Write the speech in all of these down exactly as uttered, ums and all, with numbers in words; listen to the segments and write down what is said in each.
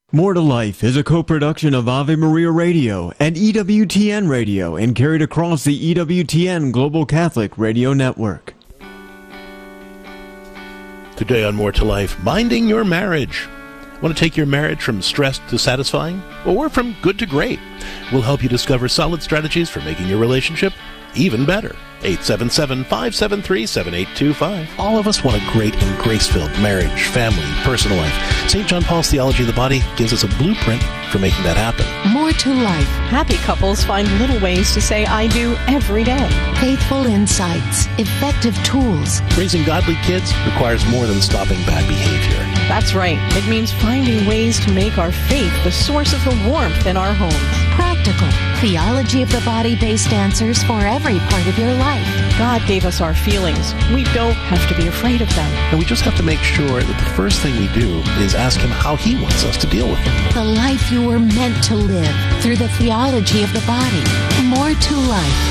More to Life is a co-production of Ave Maria Radio and E W T N Radio and carried across the E W T N Global Catholic Radio Network. Today on More to Life, minding your marriage. Want to take your marriage from stressed to satisfying? Or from good to great? We'll help you discover solid strategies for making your relationship even better. eight seven seven, five seven three, seven eight two five. All of us want a great and grace-filled marriage, family, personal life. Saint John Paul's Theology of the Body gives us a blueprint for making that happen. More to Life. Happy couples find little ways to say I do every day. Faithful insights. Effective tools. Raising godly kids requires more than stopping bad behavior. That's right. It means finding ways to make our faith the source of the warmth in our homes. Practical. Theology of the Body-based answers for every part of your life. God gave us our feelings. We don't have to be afraid of them. And we just have to make sure that the first thing we do is ask Him how He wants us to deal with them. The life you were meant to live through the theology of the body. More to Life.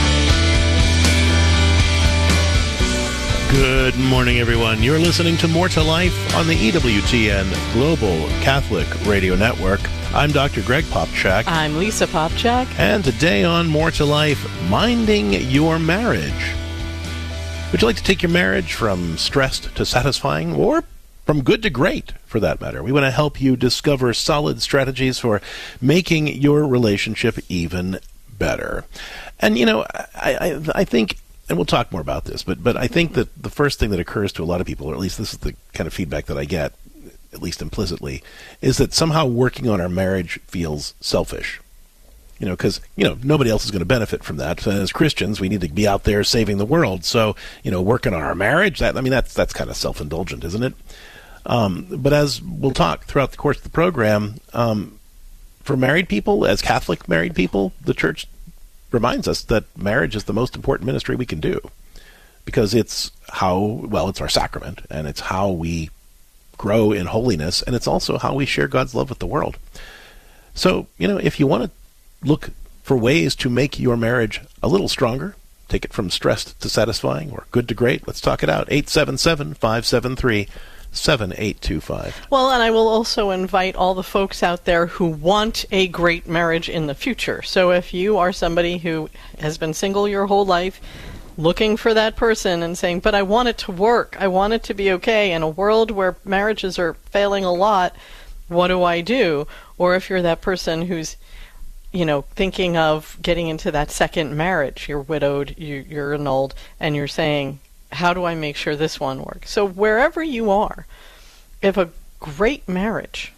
Good morning, everyone. You're listening to More to Life on the E W T N Global Catholic Radio Network. I'm Doctor Greg Popchak. I'm Lisa Popchak. And today on More to Life, minding your marriage. Would you like to take your marriage from stressed to satisfying, or from good to great, for that matter? We want to help you discover solid strategies for making your relationship even better. And, you know, I, I, I think, and we'll talk more about this, but, but I think that the first thing that occurs to a lot of people, or at least this is the kind of feedback that I get, at least implicitly, is that somehow working on our marriage feels selfish. You know, because, you know, nobody else is going to benefit from that. As Christians, we need to be out there saving the world. So, you know, working on our marriage, that I mean, that's that's kind of self-indulgent, isn't it? Um, but as we'll talk throughout the course of the program, um, for married people, as Catholic married people, the Church reminds us that marriage is the most important ministry we can do. Because it's how, well, it's our sacrament, and it's how we grow in holiness, and it's also how we share God's love with the world. So, you know, if you want to look for ways to make your marriage a little stronger, take it from stressed to satisfying, or good to great, let's talk it out. eight seven seven, five seven three, seven eight two five. Well, and I will also invite all the folks out there who want a great marriage in the future. So if you are somebody who has been single your whole life, looking for that person and saying, but I want it to work, I want it to be okay, in a world where marriages are failing a lot, what do I do? Or if you're that person who's, you know, thinking of getting into that second marriage, you're widowed, you, you're annulled, and you're saying, how do I make sure this one works? So wherever you are, if a great marriage,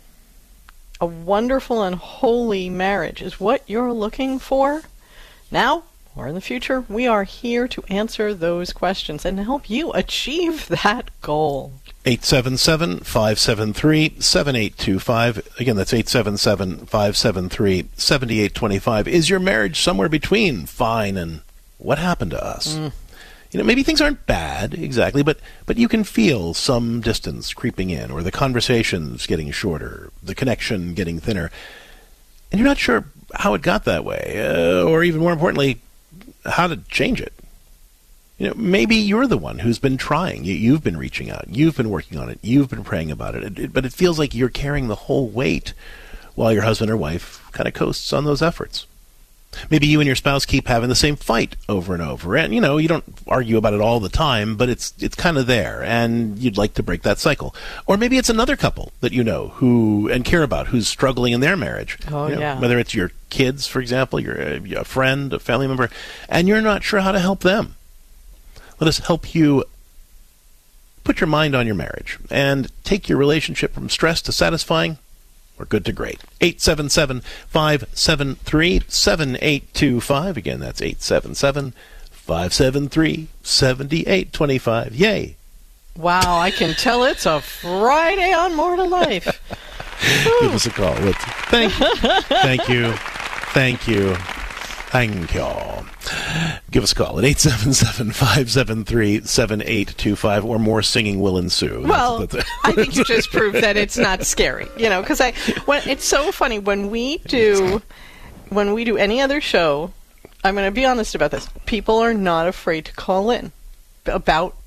a wonderful and holy marriage is what you're looking for now or in the future, we are here to answer those questions and help you achieve that goal. eight seven seven, five seven three, seven eight two five. Again, that's eight seven seven, five seven three, seven eight two five. Is your marriage somewhere between fine and what happened to us? Mm. You know, maybe things aren't bad, exactly, but, but you can feel some distance creeping in, or the conversations getting shorter, the connection getting thinner, and you're not sure how it got that way, uh, or even more importantly, how to change it. You know, maybe you're the one who's been trying. You, you've been reaching out. You've been working on it. You've been praying about it. It, it. But it feels like you're carrying the whole weight while your husband or wife kind of coasts on those efforts. Maybe you and your spouse keep having the same fight over and over. And, you know, you don't argue about it all the time, but it's it's kind of there, and you'd like to break that cycle. Or maybe it's another couple that you know who and care about who's struggling in their marriage. Oh, you know, yeah. Whether it's your kids, for example, your a friend, a family member, and you're not sure how to help them. Let us help you put your mind on your marriage and take your relationship from stress to satisfying, or good to great. eight seven seven, five seven three, seven eight two five. Again, that's eight seven seven, five seven three, seven eight two five. Yay! Wow, I can tell it's a Friday on More to Life. Give us a call. Let's, thank you. Thank you. Thank you. Thank you. Give us a call at eight seven seven, five seven three, seven eight two five, or more singing will ensue. Well, that's, that's I think you just proved that it's not scary, you know, because I, when, it's so funny when we do, when we do any other show, I'm going to be honest about this, people are not afraid to call in about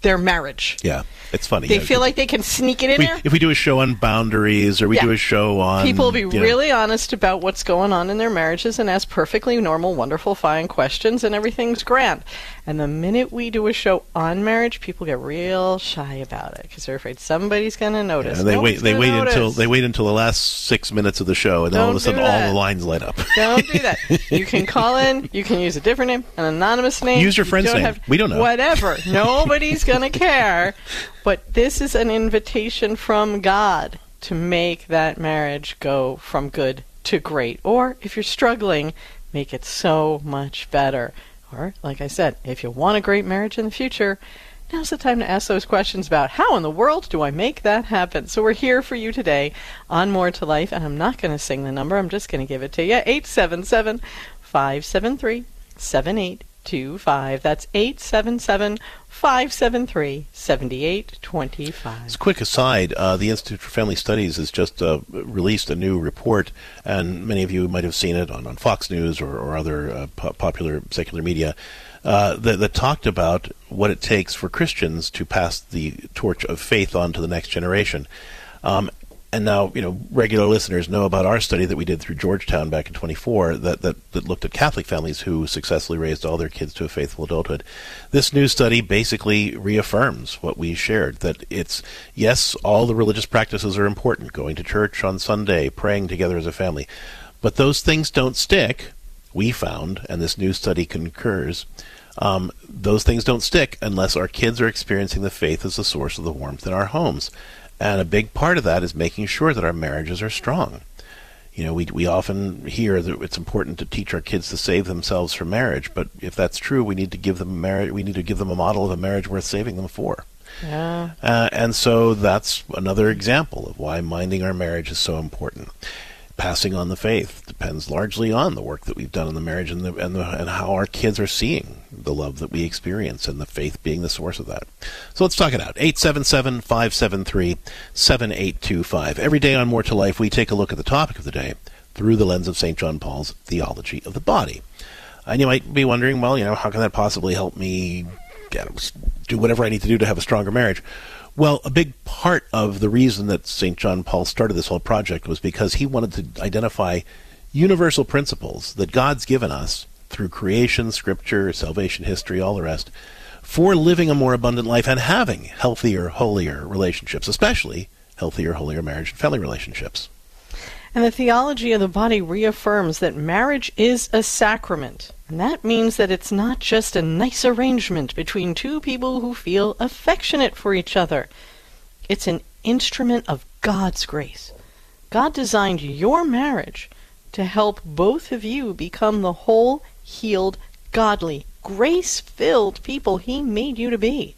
their marriage. Yeah, it's funny. They you know, feel like they can sneak it in we, there. If we do a show on boundaries, or we Yeah. do a show on... People will be you know, really honest about what's going on in their marriages and ask perfectly normal, wonderful, fine questions, and everything's grand. And the minute we do a show on marriage, people get real shy about it because they're afraid somebody's going to notice. and they wait. Nobody's They gonna wait notice. until they wait until the last six minutes of the show, and then all of a Don't sudden, do all that. the lines light up. Don't do that. You can call in. You can use a different name, an anonymous name. Use your You friend's don't name. We don't know. Whatever. Nobody's going to care. But this is an invitation from God to make that marriage go from good to great. Or, if you're struggling, make it so much better. Or, like I said, if you want a great marriage in the future, now's the time to ask those questions about how in the world do I make that happen. So we're here for you today on More to Life, and I'm not going to sing the number. I'm just going to give it to you. eight seven seven, five seven three, seven eight two five. That's eight seven seven, five seven three, seven eight two five. As a quick aside, uh, the Institute for Family Studies has just uh, released a new report, and many of you might have seen it on, on Fox News or, or other uh, po- popular secular media, uh, that, that talked about what it takes for Christians to pass the torch of faith on to the next generation. Um, and now, you know, regular listeners know about our study that we did through Georgetown back in twenty-four that, that, that looked at Catholic families who successfully raised all their kids to a faithful adulthood. This new study basically reaffirms what we shared, that it's, yes, all the religious practices are important, going to church on Sunday, praying together as a family, but those things don't stick, we found, and this new study concurs. Um, those things don't stick unless our kids are experiencing the faith as the source of the warmth in our homes. And a big part of that is making sure that our marriages are strong. You know, we we often hear that it's important to teach our kids to save themselves for marriage, but if that's true, we need to give them a marriage. We need to give them a model of a marriage worth saving them for. Yeah. Uh, and so that's another example of why minding our marriage is so important. Passing on the faith depends largely on the work that we've done in the marriage and the, and, the, and how our kids are seeing the love that we experience, and the faith being the source of that. So let's talk it out. eight seven seven, five seven three, seven eight two five. Every day on More to Life, we take a look at the topic of the day through the lens of Saint John Paul's theology of the body. And you might be wondering, well, you know, how can that possibly help me get, do whatever I need to do to have a stronger marriage? Well, a big part of the reason that Saint John Paul started this whole project was because he wanted to identify universal principles that God's given us through creation, scripture, salvation history, all the rest, for living a more abundant life and having healthier, holier relationships, especially healthier, holier marriage and family relationships. And the theology of the body reaffirms that marriage is a sacrament. And that means that it's not just a nice arrangement between two people who feel affectionate for each other. It's an instrument of God's grace. God designed your marriage to help both of you become the whole, healed, godly, grace-filled people He made you to be,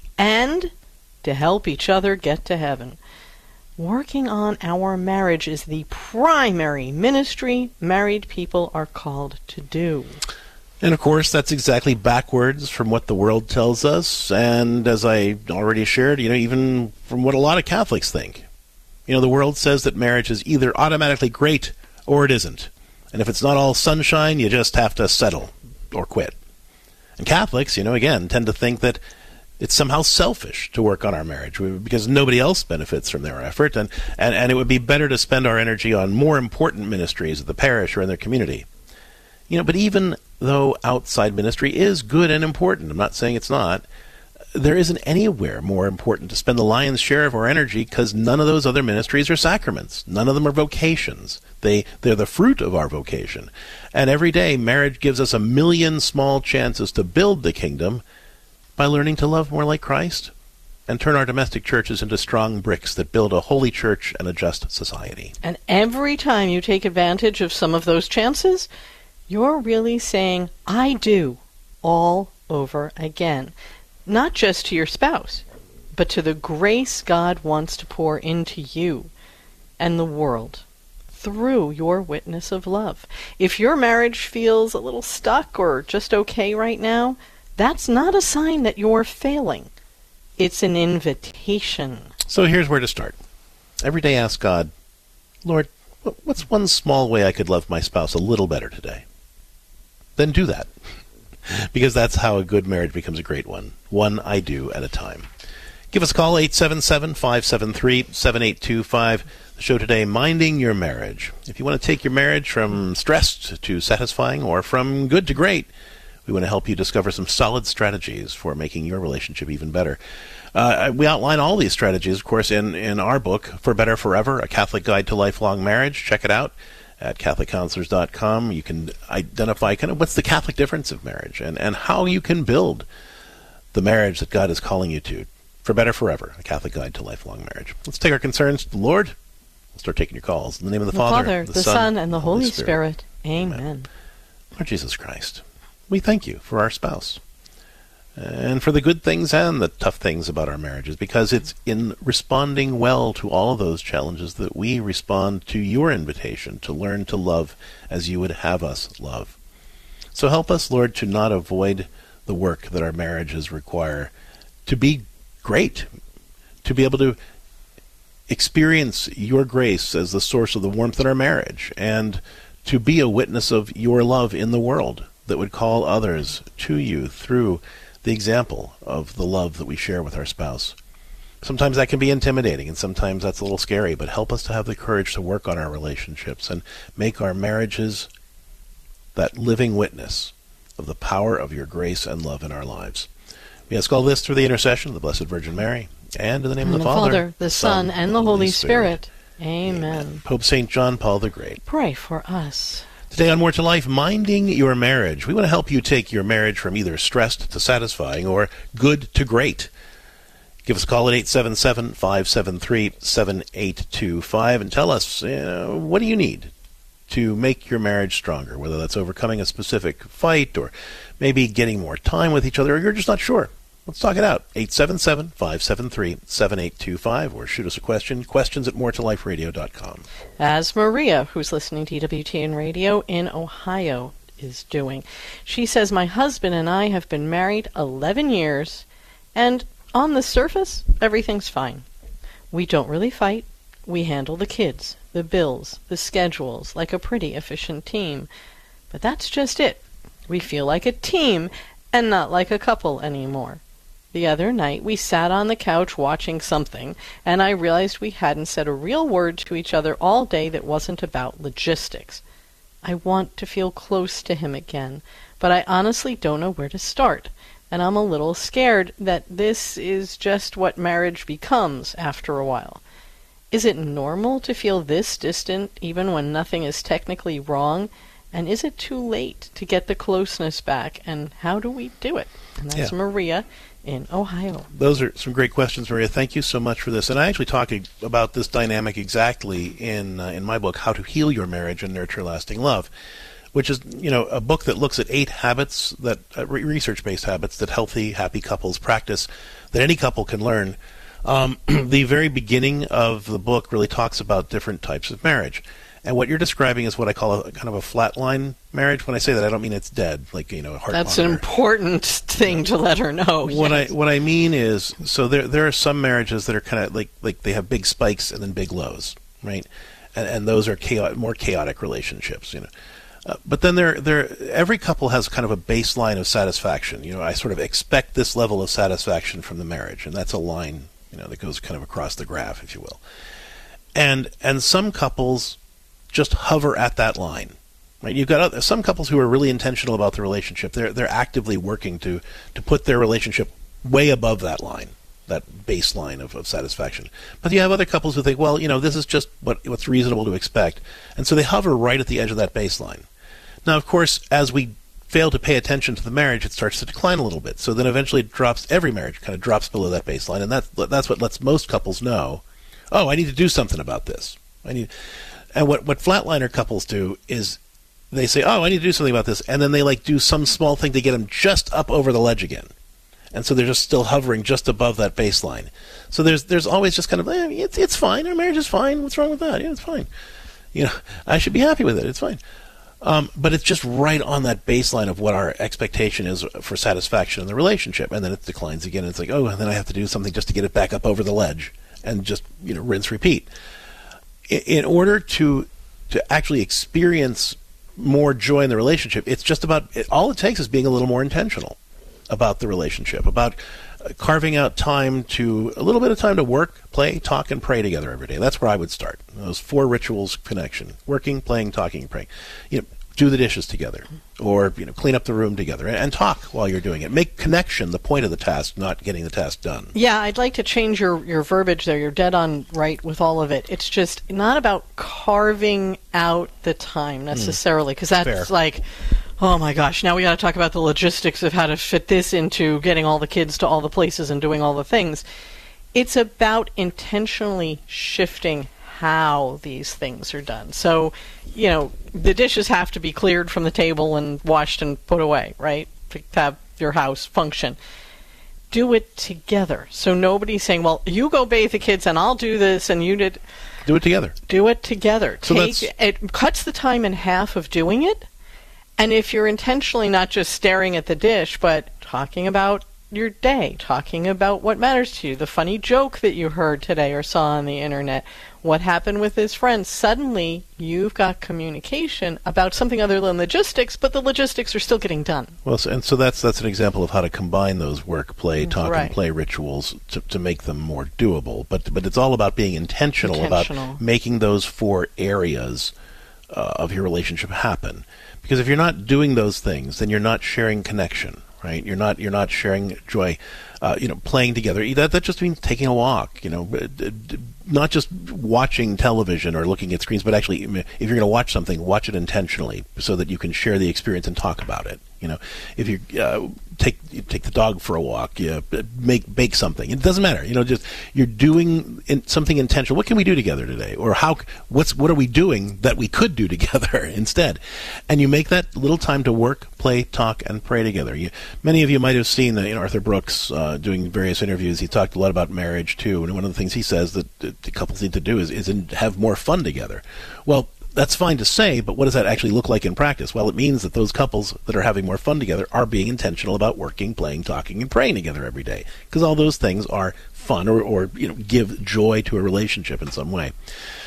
and to help each other get to heaven. Working on our marriage is the primary ministry married people are called to do. And of course, that's exactly backwards from what the world tells us, and as I already shared, you know, even from what a lot of Catholics think. You know, the world says that marriage is either automatically great or it isn't. And if it's not all sunshine, you just have to settle or quit. And Catholics, you know, again, tend to think that it's somehow selfish to work on our marriage because nobody else benefits from their effort, and, and, and it would be better to spend our energy on more important ministries at the parish or in their community. You know, but even though outside ministry is good and important, I'm not saying it's not, there isn't anywhere more important to spend the lion's share of our energy because none of those other ministries are sacraments. None of them are vocations. They, they're the fruit of our vocation. And every day, marriage gives us a million small chances to build the kingdom by learning to love more like Christ and turn our domestic churches into strong bricks that build a holy church and a just society. And every time you take advantage of some of those chances, you're really saying, I do, all over again. Not just to your spouse, but to the grace God wants to pour into you and the world through your witness of love. If your marriage feels a little stuck or just okay right now, that's not a sign that you're failing. It's an invitation. So here's where to start. Every day ask God, Lord, what's one small way I could love my spouse a little better today? Then do that. because that's how a good marriage becomes a great one. One I do at a time. Give us a call, eight seven seven, five seven three, seven eight two five. The show today, Minding Your Marriage. If you want to take your marriage from stressed to satisfying or from good to great, we want to help you discover some solid strategies for making your relationship even better. Uh, we outline all these strategies, of course, in, in our book, For Better Forever, A Catholic Guide to Lifelong Marriage. Check it out at Catholic Counselors dot com. You can identify kind of what's the Catholic difference of marriage and, and how you can build the marriage that God is calling you to. For Better Forever, A Catholic Guide to Lifelong Marriage. Let's take our concerns to the Lord. We'll start taking your calls. In the name of the, the Father, Father, the, the Son, Son, and the Holy Spirit. Spirit. Amen. Amen. Lord Jesus Christ, we thank you for our spouse and for the good things and the tough things about our marriages, because it's in responding well to all of those challenges that we respond to your invitation to learn to love as you would have us love. So help us, Lord, to not avoid the work that our marriages require, to be great, to be able to experience your grace as the source of the warmth in our marriage, and to be a witness of your love in the world that would call others to you through the example of the love that we share with our spouse. Sometimes that can be intimidating, and sometimes that's a little scary, but help us to have the courage to work on our relationships and make our marriages that living witness of the power of your grace and love in our lives. We ask all this through the intercession of the Blessed Virgin Mary, and in the name and of the, the Father, Father, the Son, and the Holy Spirit. Spirit. Amen. Amen. Pope Saint John Paul the Great, pray for us. Today on More to Life, Minding Your Marriage. We want to help you take your marriage from either stressed to satisfying or good to great. Give us a call at eight seven seven, five seven three, seven eight two five and tell us, uh, what do you need to make your marriage stronger, whether that's overcoming a specific fight or maybe getting more time with each other, or you're just not sure. Let's talk it out. eight seven seven, five seven three, seven eight two five, or shoot us a question. Questions at more to life radio dot com. As Maria, who's listening to E W T N Radio in Ohio, is doing. She says, my husband and I have been married eleven years, and on the surface, everything's fine. We don't really fight. We handle the kids, the bills, the schedules like a pretty efficient team. But that's just it. We feel like a team and not like a couple anymore. The other night, we sat on the couch watching something, and I realized we hadn't said a real word to each other all day that wasn't about logistics. I want to feel close to him again, but I honestly don't know where to start, and I'm a little scared that this is just what marriage becomes after a while. Is it normal to feel this distant even when nothing is technically wrong? And is it too late to get the closeness back? And how do we do it? And that's yeah. Maria in Ohio. Those are some great questions, Maria. Thank you so much for this. And I actually talk about this dynamic exactly in uh, in my book, How to Heal Your Marriage and Nurture Lasting Love, which is, you know, a book that looks at eight habits, that uh, research-based habits that healthy, happy couples practice, that any couple can learn. Um, the very beginning of the book really talks about different types of marriage. And what you're describing is what I call a kind of a flatline marriage. When I say that, I don't mean it's dead, like, you know, a heart That's monitor. An important thing to let her know. What yes. I what I mean is, so there there are some marriages that are kind of like like they have big spikes and then big lows, right? And and those are chaotic, more chaotic relationships, you know. Uh, but then there there every couple has kind of a baseline of satisfaction. You know, I sort of expect this level of satisfaction from the marriage, and that's a line, you know, that goes kind of across the graph, if you will. And and some couples just hover at that line, right? You've got other, some couples who are really intentional about the relationship. They're they're actively working to to put their relationship way above that line, that baseline of, of satisfaction. But you have other couples who think, well, you know, this is just what what's reasonable to expect, and so they hover right at the edge of that baseline. Now, of course, as we fail to pay attention to the marriage, it starts to decline a little bit. So then eventually it drops. Every marriage kind of drops below that baseline, and that's that's what lets most couples know, oh, I need to do something about this. I need. And what, what flatliner couples do is they say, oh, I need to do something about this, and then they like do some small thing to get them just up over the ledge again. And so they're just still hovering just above that baseline. So there's there's always just kind of, eh, it's it's fine, our marriage is fine, what's wrong with that? Yeah, it's fine. You know, I should be happy with it, it's fine. Um, but it's just right on that baseline of what our expectation is for satisfaction in the relationship, and then it declines again, and it's like, oh, and then I have to do something just to get it back up over the ledge, and just, you know, rinse, repeat. In order to to actually experience more joy in the relationship. It's just about, it, all it takes is being a little more intentional about the relationship, about uh, carving out time to, a little bit of time to work, play, talk, and pray together every day. That's where I would start. Those four rituals of connection: working, playing, talking, and praying. You know, do the dishes together, or you know, clean up the room together, and, and talk while you're doing it. Make connection the point of the task, not getting the task done. Yeah, I'd like to change your, your verbiage there. You're dead on right with all of it. It's just not about carving out the time necessarily, because that's Fair. like, oh my gosh, now we got to talk about the logistics of how to fit this into getting all the kids to all the places and doing all the things. It's about intentionally shifting how these things are done. So, you know, the dishes have to be cleared from the table and washed and put away, right? To have your house function. Do it together. So nobody's saying, well, you go bathe the kids and I'll do this and you did. Do it together. Do it together. So Take, that's... It cuts the time in half of doing it. And if you're intentionally not just staring at the dish, but talking about your day, talking about what matters to you, the funny joke that you heard today or saw on the internet, what happened with his friends, suddenly you've got communication about something other than logistics, but the logistics are still getting done. Well, so, and so that's that's an example of how to combine those work, play, talk, Right. and play rituals to, to make them more doable. But but it's all about being intentional, Intentional. about making those four areas uh, of your relationship happen. Because if you're not doing those things, then you're not sharing connection. Right, you're not you're not sharing joy, uh, you know, playing together. That that just means taking a walk. You know, not just watching television or looking at screens, but actually, if you're going to watch something, watch it intentionally so that you can share the experience and talk about it. You know, if you uh, take you take the dog for a walk, you make bake something. It doesn't matter. You know, just you're doing in, something intentional. What can we do together today? Or how? What's what are we doing that we could do together instead? And you make that little time to work, play, talk, and pray together. You, many of you might have seen that, you know, Arthur Brooks uh, doing various interviews. He talked a lot about marriage too, and one of the things he says that the, the couples need to do is is in, have more fun together. Well, that's fine to say, but what does that actually look like in practice? Well, it means that those couples that are having more fun together are being intentional about working, playing, talking, and praying together every day, because all those things are fun or, or you know, give joy to a relationship in some way.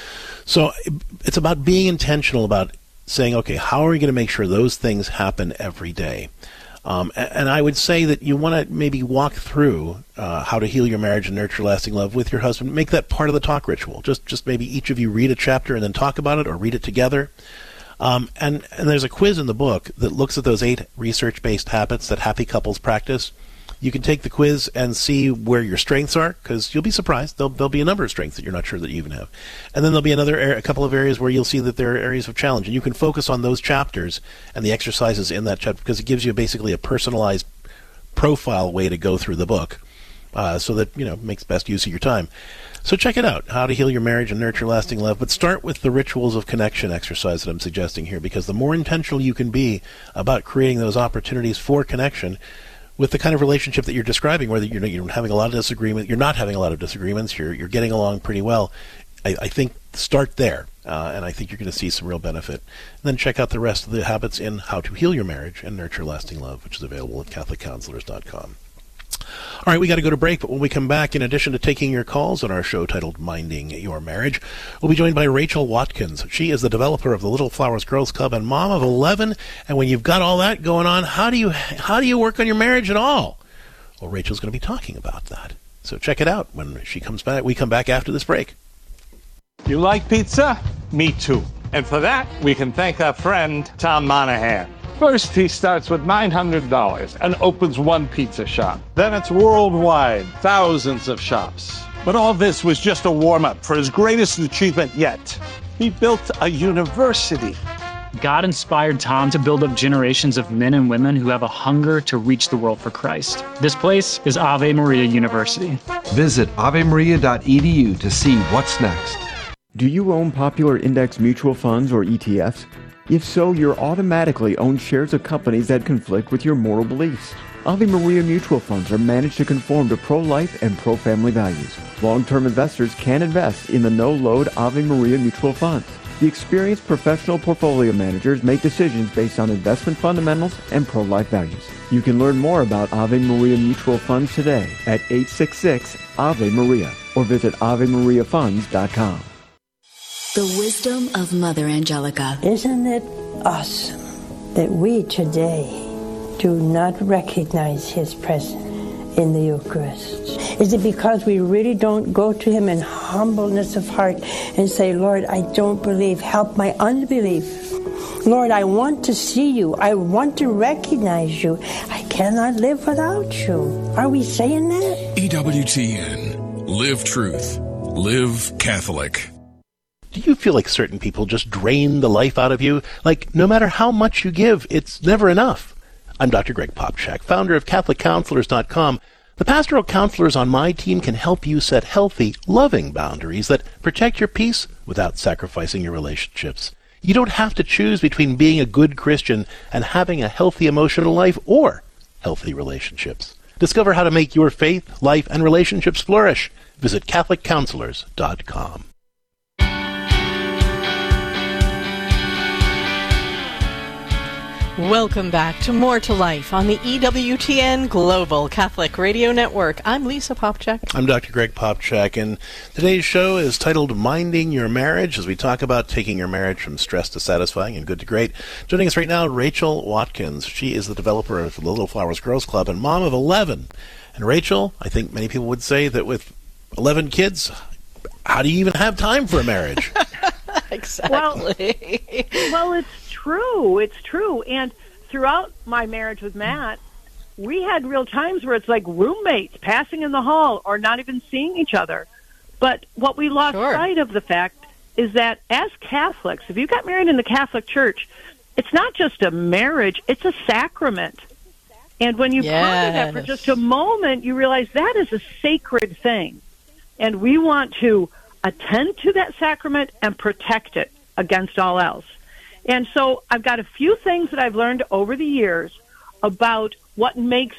So it's about being intentional about saying, okay, how are we going to make sure those things happen every day? Um, and, and I would say that you want to maybe walk through uh, how to heal your marriage and nurture lasting love with your husband. Make that part of the talk ritual. Just just maybe each of you read a chapter and then talk about it, or read it together. Um, and, and there's a quiz in the book that looks at those eight research-based habits that happy couples practice. You can take the quiz and see where your strengths are, because you'll be surprised. There'll, there'll be a number of strengths that you're not sure that you even have. And then there'll be another a couple of areas where you'll see that there are areas of challenge. And you can focus on those chapters and the exercises in that chapter, because it gives you basically a personalized profile way to go through the book, uh, so that, you know, makes best use of your time. So check it out, How to Heal Your Marriage and Nurture Lasting Love. But start with the rituals of connection exercise that I'm suggesting here, because the more intentional you can be about creating those opportunities for connection, with the kind of relationship that you're describing, whether you're, you're having a lot of disagreement, you're not having a lot of disagreements, you're you're getting along pretty well, I, I think start there, uh, and I think you're going to see some real benefit. And then check out the rest of the habits in How to Heal Your Marriage and Nurture Lasting Love, which is available at Catholic Counselors dot com. All right, we got to go to break, but when we come back, in addition to taking your calls on our show titled Minding Your Marriage, we'll be joined by Rachel Watkins. She is the developer of the Little Flowers Girls Club and mom of eleven. And when you've got all that going on, how do you how do you work on your marriage at all? Well, Rachel's going to be talking about that. So check it out when she comes back. We come back after this break. You like pizza? Me too. And for that, we can thank our friend Tom Monahan. First, he starts with nine hundred dollars and opens one pizza shop. Then it's worldwide, thousands of shops. But all this was just a warm-up for his greatest achievement yet. He built a university. God inspired Tom to build up generations of men and women who have a hunger to reach the world for Christ. This place is Ave Maria University. Visit ave maria dot e d u to see what's next. Do you own popular index mutual funds or E T Fs? If so, you're automatically own shares of companies that conflict with your moral beliefs. Ave Maria mutual funds are managed to conform to pro-life and pro-family values. Long-term investors can invest in the no-load Ave Maria mutual funds. The experienced professional portfolio managers make decisions based on investment fundamentals and pro-life values. You can learn more about Ave Maria mutual funds today at eight six six Ave Maria or visit ave maria funds dot com. The wisdom of Mother Angelica. Isn't it awesome that we today do not recognize his presence in the Eucharist? Is it because we really don't go to him in humbleness of heart and say, Lord, I don't believe, help my unbelief. Lord, I want to see you. I want to recognize you. I cannot live without you. Are we saying that? E W T N. Live truth. Live Catholic. Do you feel like certain people just drain the life out of you? Like, no matter how much you give, it's never enough. I'm Doctor Greg Popchak, founder of Catholic Counselors dot com. The pastoral counselors on my team can help you set healthy, loving boundaries that protect your peace without sacrificing your relationships. You don't have to choose between being a good Christian and having a healthy emotional life or healthy relationships. Discover how to make your faith, life, and relationships flourish. Visit Catholic Counselors dot com. Welcome back to More to Life on the E W T N Global Catholic Radio Network. I'm Lisa Popchak. I'm Doctor Greg Popchak, and today's show is titled Minding Your Marriage, as we talk about taking your marriage from stress to satisfying and good to great. Joining us right now, Rachel Watkins. She is the developer of the Little Flowers Girls Club and mom of eleven. And Rachel, I think many people would say that with eleven kids, how do you even have time for a marriage? Exactly. Well, well, it's true. It's true. And throughout my marriage with Matt, we had real times where it's like roommates passing in the hall or not even seeing each other. But what we lost Sure. sight of the fact is that as Catholics, if you got married in the Catholic Church, it's not just a marriage, it's a sacrament. And when you Yes. ponder that for just a moment, you realize that is a sacred thing. And we want to attend to that sacrament and protect it against all else. And so I've got a few things that I've learned over the years about what makes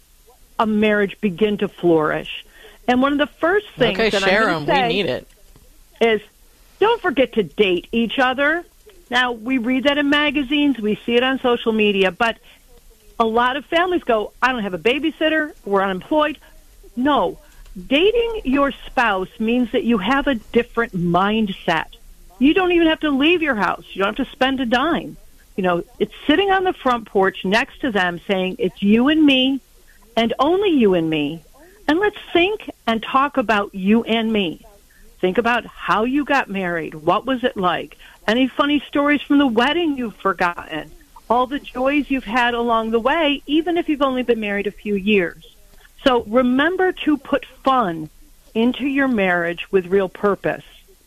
a marriage begin to flourish. And one of the first things Okay, that share I'm them. going to We say need it. is don't forget to date each other. Now, we read that in magazines, we see it on social media, but a lot of families go, I don't have a babysitter, we're unemployed. No. Dating your spouse means that you have a different mindset. You don't even have to leave your house. You don't have to spend a dime. You know, it's sitting on the front porch next to them saying, it's you and me and only you and me. And let's think and talk about you and me. Think about how you got married. What was it like? Any funny stories from the wedding you've forgotten? All the joys you've had along the way, even if you've only been married a few years. So remember to put fun into your marriage with real purpose.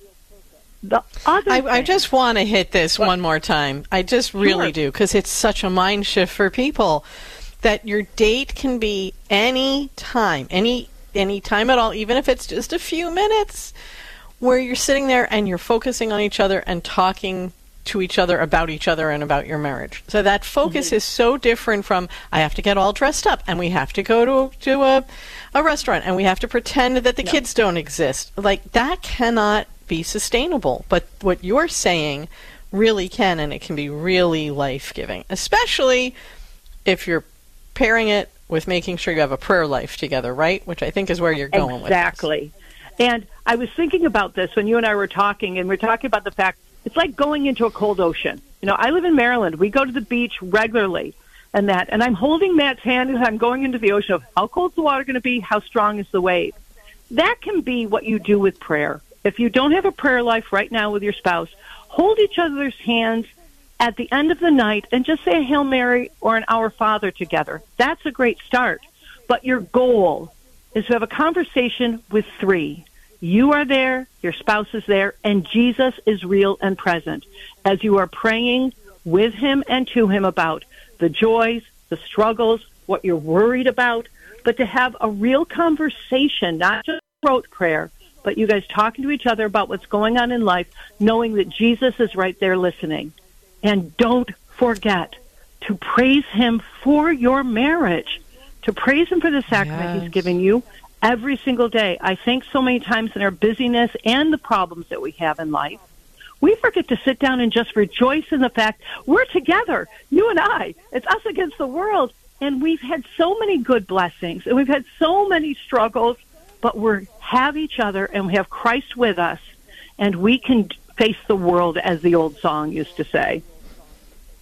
The other I, thing, I just want to hit this What? one more time. I just really Sure. do, because it's such a mind shift for people that your date can be any time, any any time at all, even if it's just a few minutes, where you're sitting there and you're focusing on each other and talking to each other about each other and about your marriage. So that focus Mm-hmm. is so different from, I have to get all dressed up and we have to go to, to a, a restaurant and we have to pretend that the No. kids don't exist. Like, that cannot be sustainable. But what you're saying really can, and it can be really life-giving, especially if you're pairing it with making sure you have a prayer life together, right? Which I think is where you're going with this. Exactly. And I was thinking about this when you and I were talking, and we we're talking about the fact it's like going into a cold ocean. You know, I live in Maryland. We go to the beach regularly and that, and I'm holding Matt's hand as I'm going into the ocean of how cold's the water going to be, how strong is the wave. That can be what you do with prayer. If you don't have a prayer life right now with your spouse, hold each other's hands at the end of the night and just say a Hail Mary or an Our Father together. That's a great start. But your goal is to have a conversation with three. You are there, your spouse is there, and Jesus is real and present as you are praying with him and to him about the joys, the struggles, what you're worried about, but to have a real conversation, not just rote prayer, but you guys talking to each other about what's going on in life, knowing that Jesus is right there listening. And don't forget to praise him for your marriage, to praise him for the sacrament Yes. he's given you every single day. I think so many times in our busyness and the problems that we have in life, we forget to sit down and just rejoice in the fact we're together, you and I. It's us against the world. And we've had so many good blessings, and we've had so many struggles, but we have each other, and we have Christ with us, and we can face the world, as the old song used to say.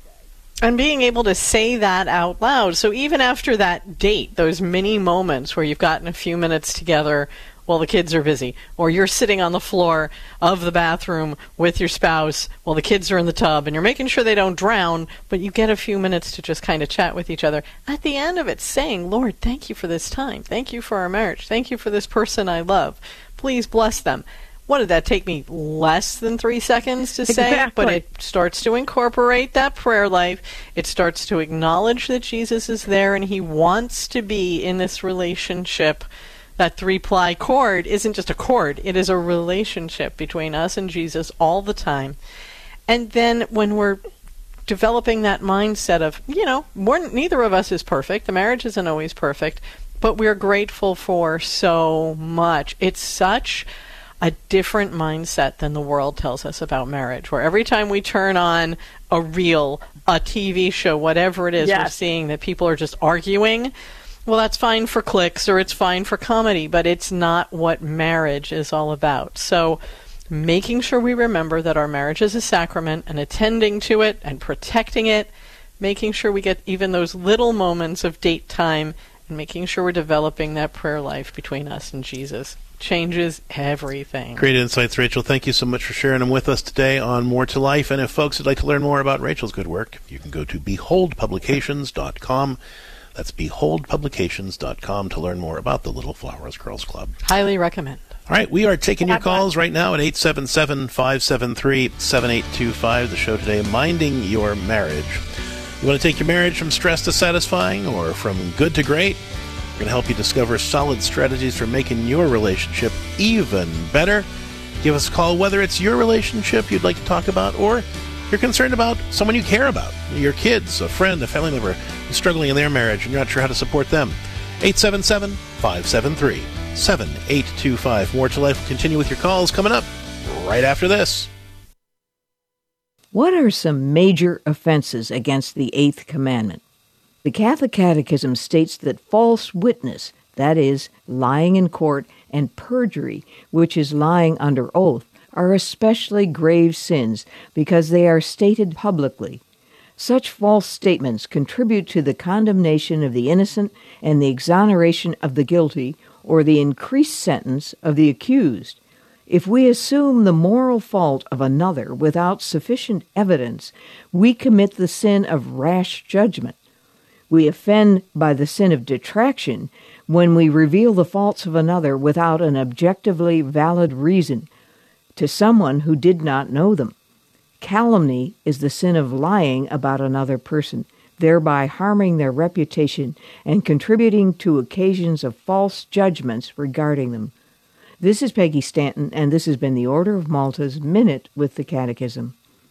And being able to say that out loud. So even after that date, those mini moments where you've gotten a few minutes together while the kids are busy, or you're sitting on the floor of the bathroom with your spouse while the kids are in the tub, and you're making sure they don't drown, but you get a few minutes to just kind of chat with each other. At the end of it, saying, Lord, thank you for this time. Thank you for our marriage. Thank you for this person I love. Please bless them. What did that take me? Less than three seconds to say? Exactly. But it starts to incorporate that prayer life. It starts to acknowledge that Jesus is there and he wants to be in this relationship. That three-ply cord isn't just a cord. It is a relationship between us and Jesus all the time. And then when we're developing that mindset of, you know, we're, neither of us is perfect. The marriage isn't always perfect. But we're grateful for so much. It's such a different mindset than the world tells us about marriage, where every time we turn on a reel, a T V show, whatever it is, yes. we're seeing that people are just arguing. Well, that's fine for clicks or it's fine for comedy, but it's not what marriage is all about. So making sure we remember that our marriage is a sacrament and attending to it and protecting it, making sure we get even those little moments of date time, and making sure we're developing that prayer life between us and Jesus changes everything. Great insights, Rachel. Thank you so much for sharing them with us today on More to Life. And if folks would like to learn more about Rachel's good work, you can go to behold publications dot com. That's behold publications dot com to learn more about the Little Flowers Girls Club. Highly recommend. All right, we are taking your calls right now at eight seven seven, five seven three, seven eight two five. The show today, Minding Your Marriage. You want to take your marriage from stress to satisfying or from good to great? We're going to help you discover solid strategies for making your relationship even better. Give us a call whether it's your relationship you'd like to talk about or you're concerned about someone you care about, your kids, a friend, a family member who's struggling in their marriage and you're not sure how to support them. eight seven seven, five seven three, seven eight two five. More to Life will continue with your calls coming up right after this. What are some major offenses against the Eighth Commandment? The Catholic Catechism states that false witness, that is, lying in court, and perjury, which is lying under oath, are especially grave sins because they are stated publicly. Such false statements contribute to the condemnation of the innocent and the exoneration of the guilty, or the increased sentence of the accused. If we assume the moral fault of another without sufficient evidence, we commit the sin of rash judgment. We offend by the sin of detraction when we reveal the faults of another without an objectively valid reason to someone who did not know them. Calumny is the sin of lying about another person, thereby harming their reputation and contributing to occasions of false judgments regarding them. This is Peggy Stanton, and this has been the Order of Malta's Minute with the Catechism.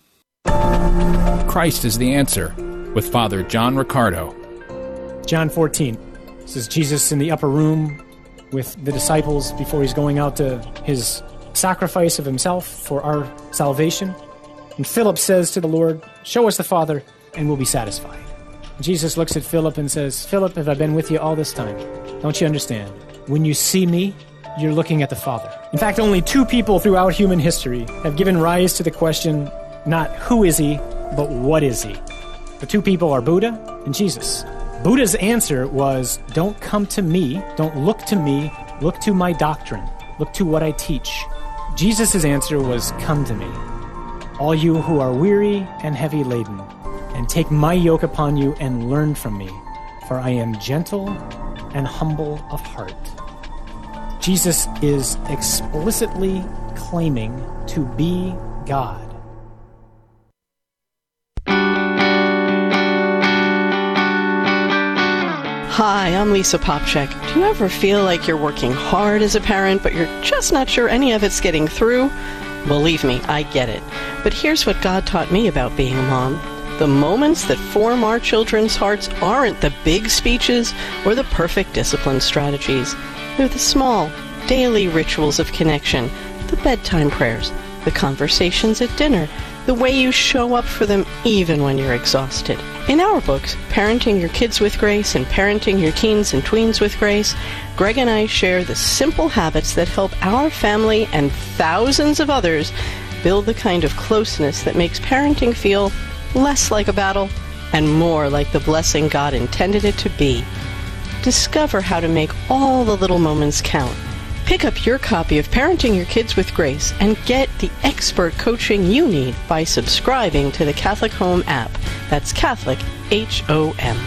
Christ is the Answer, with Father John Riccardo. John fourteen. This is Jesus in the upper room with the disciples before he's going out to his sacrifice of himself for our salvation. And Philip says to the Lord, "Show us the Father, and we'll be satisfied." And Jesus looks at Philip and says, "Philip, have I been with you all this time? Don't you understand? When you see me, you're looking at the Father." In fact, only two people throughout human history have given rise to the question, not who is he, but what is he? The two people are Buddha and Jesus. Buddha's answer was, don't come to me, don't look to me, look to my doctrine, look to what I teach. Jesus' answer was, come to me, all you who are weary and heavy laden, and take my yoke upon you and learn from me, for I am gentle and humble of heart. Jesus is explicitly claiming to be God. Hi, I'm Lisa Popchak. Do you ever feel like you're working hard as a parent, but you're just not sure any of it's getting through? Believe me, I get it. But here's what God taught me about being a mom. The moments that form our children's hearts aren't the big speeches or the perfect discipline strategies. They're the small, daily rituals of connection, the bedtime prayers, the conversations at dinner, the way you show up for them even when you're exhausted. In our books, Parenting Your Kids with Grace and Parenting Your Teens and Tweens with Grace, Greg and I share the simple habits that help our family and thousands of others build the kind of closeness that makes parenting feel less like a battle and more like the blessing God intended it to be. Discover how to make all the little moments count. Pick up your copy of Parenting Your Kids with Grace and get the expert coaching you need by subscribing to the Catholic Home app. That's Catholic, H O M.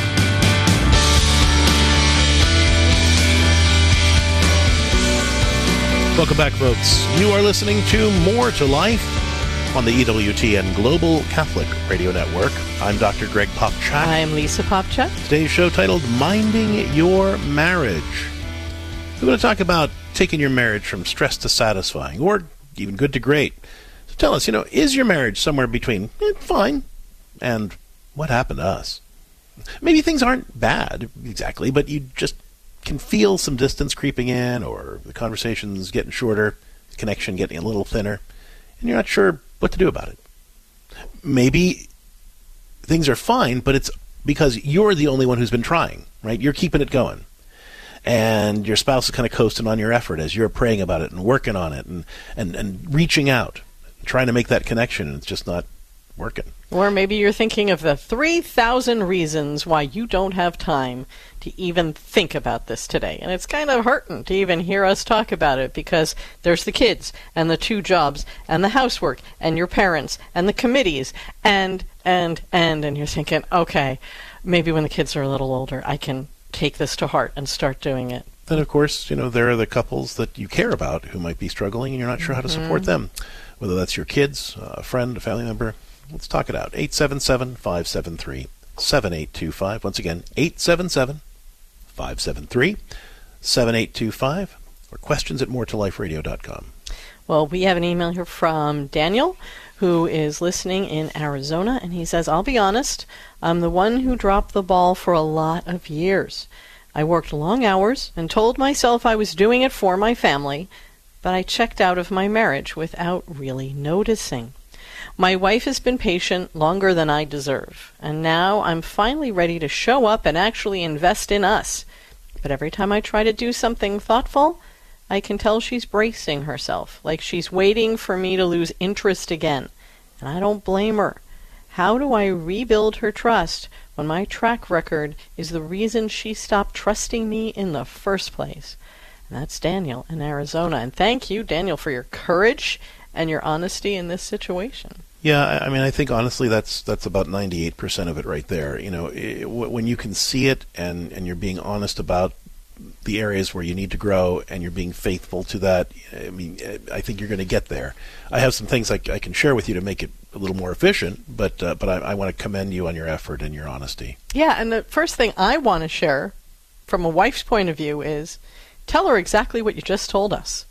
Welcome back, folks. You are listening to More to Life on the E W T N Global Catholic Radio Network. I'm Doctor Greg Popchak. I'm Lisa Popchak. Today's show titled Minding Your Marriage. We're going to talk about taking your marriage from stress to satisfying, or even good to great. So tell us, you know, is your marriage somewhere between eh, fine and what happened to us? Maybe things aren't bad exactly, but you just can feel some distance creeping in, or the conversation's getting shorter, the connection getting a little thinner, and you're not sure what to do about it. Maybe things are fine, but it's because you're the only one who's been trying, right? You're keeping it going. And your spouse is kind of coasting on your effort as you're praying about it and working on it and, and, and reaching out, trying to make that connection, and it's just not working. Or maybe you're thinking of the three thousand reasons why you don't have time to even think about this today. And it's kind of hurting to even hear us talk about it, because there's the kids and the two jobs and the housework and your parents and the committees and, and, and, and you're thinking, okay, maybe when the kids are a little older, I can take this to heart and start doing it. Then, of course, you know, there are the couples that you care about who might be struggling and you're not sure how to support them, whether that's your kids, a friend, a family member. Let's talk it out. eight seven seven, five seven three, seven eight two five. Once again, eight seven seven, five seven three, seven eight two five, or questions at more to life radio dot com. Well, we have an email here from Daniel, who is listening in Arizona, and he says, I'll be honest, I'm the one who dropped the ball for a lot of years. I worked long hours and told myself I was doing it for my family, but I checked out of my marriage without really noticing. My wife has been patient longer than I deserve, and now I'm finally ready to show up and actually invest in us. But every time I try to do something thoughtful, I can tell she's bracing herself, like she's waiting for me to lose interest again. And I don't blame her. How do I rebuild her trust when my track record is the reason she stopped trusting me in the first place? And that's Daniel in Arizona. And thank you, Daniel, for your courage and your honesty in this situation. Yeah, I mean, I think honestly that's that's about ninety-eight percent of it right there. You know, it, when you can see it and, and you're being honest about the areas where you need to grow and you're being faithful to that, I mean, I think you're going to get there. I have some things I, I can share with you to make it a little more efficient, but uh, but I, I want to commend you on your effort and your honesty. Yeah, and the first thing I want to share from a wife's point of view is tell her exactly what you just told us.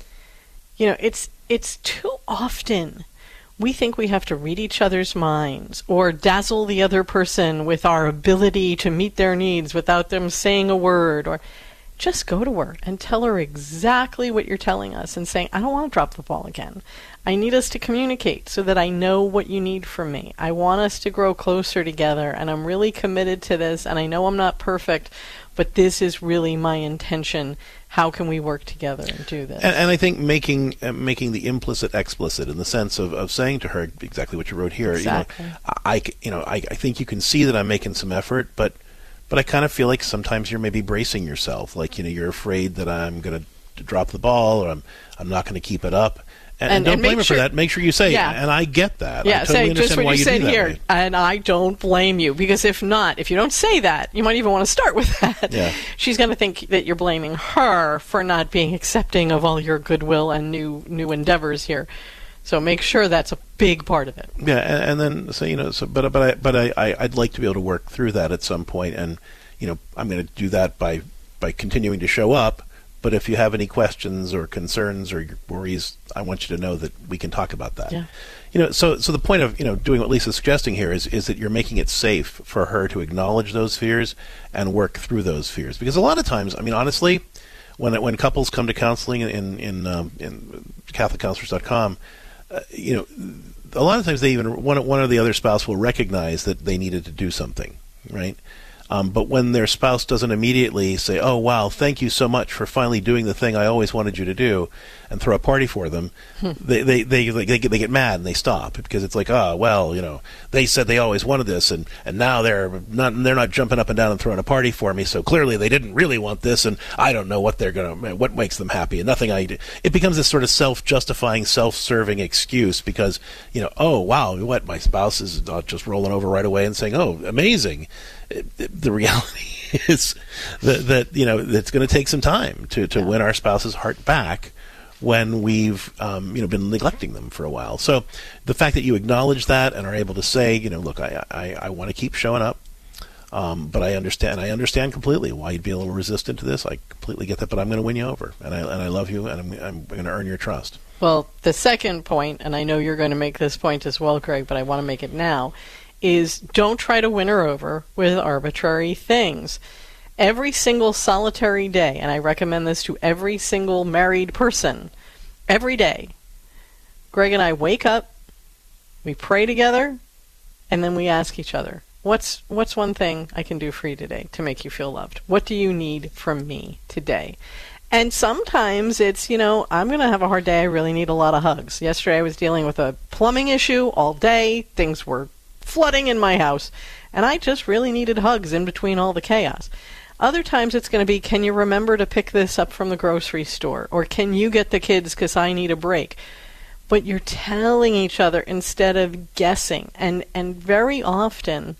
You know, it's it's too often we think we have to read each other's minds or dazzle the other person with our ability to meet their needs without them saying a word, or just go to her and tell her exactly what you're telling us and saying, I don't want to drop the ball again. I need us to communicate so that I know what you need from me. I want us to grow closer together, and I'm really committed to this, and I know I'm not perfect, but this is really my intention. How can we work together and do this? And, and I think making uh, making the implicit explicit, in the sense of, of saying to her exactly what you wrote here. Exactly. You know, I, you know, I, I think you can see that I'm making some effort, but but I kind of feel like sometimes you're maybe bracing yourself, like, you know, you're afraid that I'm going to drop the ball, or I'm I'm not going to keep it up. And, and, and don't and blame her sure, for that. Make sure you say, yeah. and I get that. Yeah, I totally say understand just what why you, you said do that here, way. And I don't blame you, because if not, if you don't say that, you might even want to start with that. Yeah. She's going to think that you're blaming her for not being accepting of all your goodwill and new new endeavors here. So make sure that's a big part of it. Yeah, and, and then so you know, so but but I but I, I I'd like to be able to work through that at some point, and you know, I'm going to do that by by continuing to show up. But if you have any questions or concerns or worries, I want you to know that we can talk about that. Yeah. You know, so so the point of, you know, doing what Lisa's suggesting here is is that you're making it safe for her to acknowledge those fears and work through those fears. Because a lot of times, I mean, honestly, when when couples come to counseling in in um, in Catholic Counselors dot com, uh, you know, a lot of times they even one one or the other spouse will recognize that they needed to do something, right? Um, but when their spouse doesn't immediately say, oh, wow, thank you so much for finally doing the thing I always wanted you to do, and throw a party for them, hmm. they, they, they, they, they, get, they get mad and they stop, because it's like, oh, well, you know, they said they always wanted this, and, and now they're not, they're not jumping up and down and throwing a party for me, so clearly they didn't really want this, and I don't know what they're going to, what makes them happy, and nothing I do. It becomes this sort of self-justifying, self-serving excuse, because, you know, oh, wow, what, my spouse is not just rolling over right away and saying, oh, amazing. The reality is that, that you know it's going to take some time to, to yeah. win our spouse's heart back when we've um, you know been neglecting them for a while. So the fact that you acknowledge that and are able to say, you know, look, I I, I want to keep showing up, um, but I understand I understand completely why you'd be a little resistant to this. I completely get that, but I'm going to win you over, and I and I love you, and I'm I'm going to earn your trust. Well, the second point, and I know you're going to make this point as well, Greg, but I want to make it now, is don't try to win her over with arbitrary things. Every single solitary day, and I recommend this to every single married person, every day, Greg and I wake up, we pray together, and then we ask each other, what's what's one thing I can do for you today to make you feel loved? What do you need from me today? And sometimes it's, you know, I'm going to have a hard day. I really need a lot of hugs. Yesterday I was dealing with a plumbing issue all day. Things were flooding in my house, and I just really needed hugs in between all the chaos. Other times it's going to be, can you remember to pick this up from the grocery store? Or can you get the kids because I need a break? But you're telling each other instead of guessing, and, and very often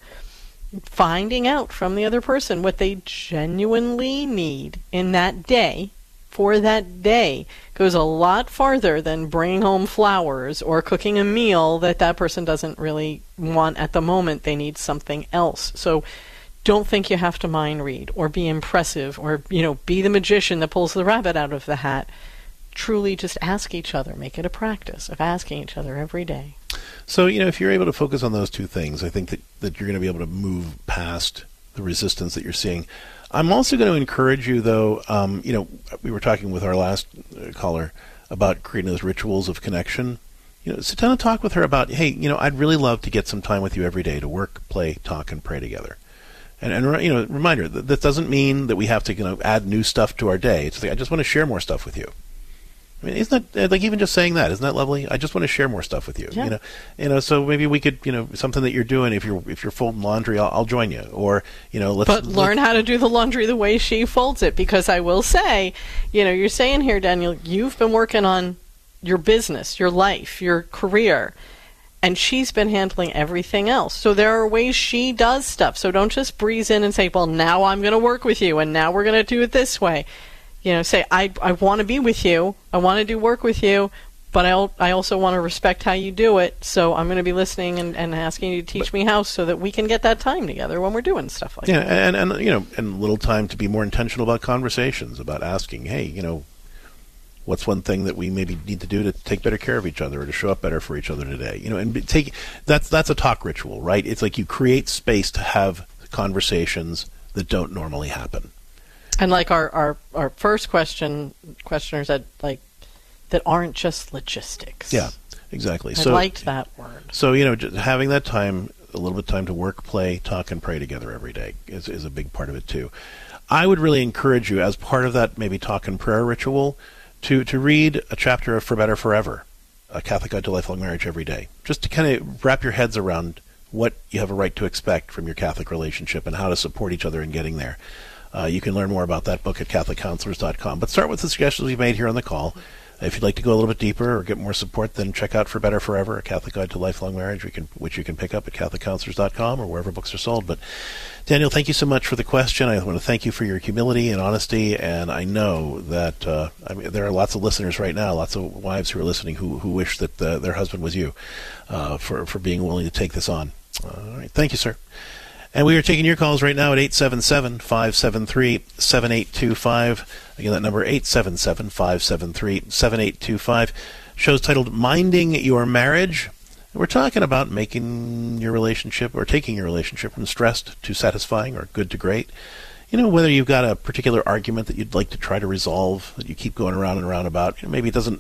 finding out from the other person what they genuinely need in that day for that day goes a lot farther than bringing home flowers or cooking a meal that that person doesn't really want at the moment. They need something else. So don't think you have to mind read or be impressive or, you know, be the magician that pulls the rabbit out of the hat. Truly just ask each other. Make it a practice of asking each other every day. So, you know, if you're able to focus on those two things, I think that, that you're going to be able to move past the resistance that you're seeing. I'm also going to encourage you, though, um, you know, we were talking with our last uh, caller about creating those rituals of connection. You know, sit down and talk with her about, hey, you know, I'd really love to get some time with you every day to work, play, talk, and pray together. And, and you know, reminder, that, that doesn't mean that we have to, you know, add new stuff to our day. It's like, I just want to share more stuff with you. I mean, isn't that, like, even just saying that, isn't that lovely? I just want to share more stuff with you. Yeah. You know, you know. So maybe we could, you know, something that you're doing. If you're if you're folding laundry, I'll, I'll join you. Or, you know, let's. But learn let's, how to do the laundry the way she folds it, because I will say, you know, you're saying here, Daniel, you've been working on your business, your life, your career, and she's been handling everything else. So there are ways she does stuff. So don't just breeze in and say, well, now I'm going to work with you, and now we're going to do it this way. You know, say, I I want to be with you, I want to do work with you, but I, I also want to respect how you do it, so I'm going to be listening and, and asking you to teach but, me how so that we can get that time together when we're doing stuff like yeah, that. Yeah, and, and, you know, and a little time to be more intentional about conversations, about asking, hey, you know, what's one thing that we maybe need to do to take better care of each other or to show up better for each other today? You know, and take that's that's a talk ritual, right? It's like you create space to have conversations that don't normally happen. And like our, our, our first question, questioners said, like, that aren't just logistics. Yeah, exactly. I so, liked that word. So, you know, just having that time, a little bit of time to work, play, talk, and pray together every day is, is a big part of it, too. I would really encourage you, as part of that maybe talk and prayer ritual, to, to read a chapter of For Better Forever, A Catholic Guide to Lifelong Marriage every day, just to kind of wrap your heads around what you have a right to expect from your Catholic relationship and how to support each other in getting there. Uh, you can learn more about that book at Catholic Counselors dot com. But start with the suggestions we made here on the call. If you'd like to go a little bit deeper or get more support, then check out For Better Forever, A Catholic Guide to Lifelong Marriage, we can, which you can pick up at Catholic Counselors dot com or wherever books are sold. But Daniel, thank you so much for the question. I want to thank you for your humility and honesty. And I know that uh, I mean, there are lots of listeners right now, lots of wives who are listening who, who wish that uh, their husband was you uh, for, for being willing to take this on. All right. Thank you, sir. And we are taking your calls right now at eight seven seven, five seven three, seven eight two five. Again, that number, eight seven seven, five seven three, seven eight two five. Show's titled Minding Your Marriage. And we're talking about making your relationship or taking your relationship from stressed to satisfying or good to great. You know, whether you've got a particular argument that you'd like to try to resolve that you keep going around and around about. You know, maybe it doesn't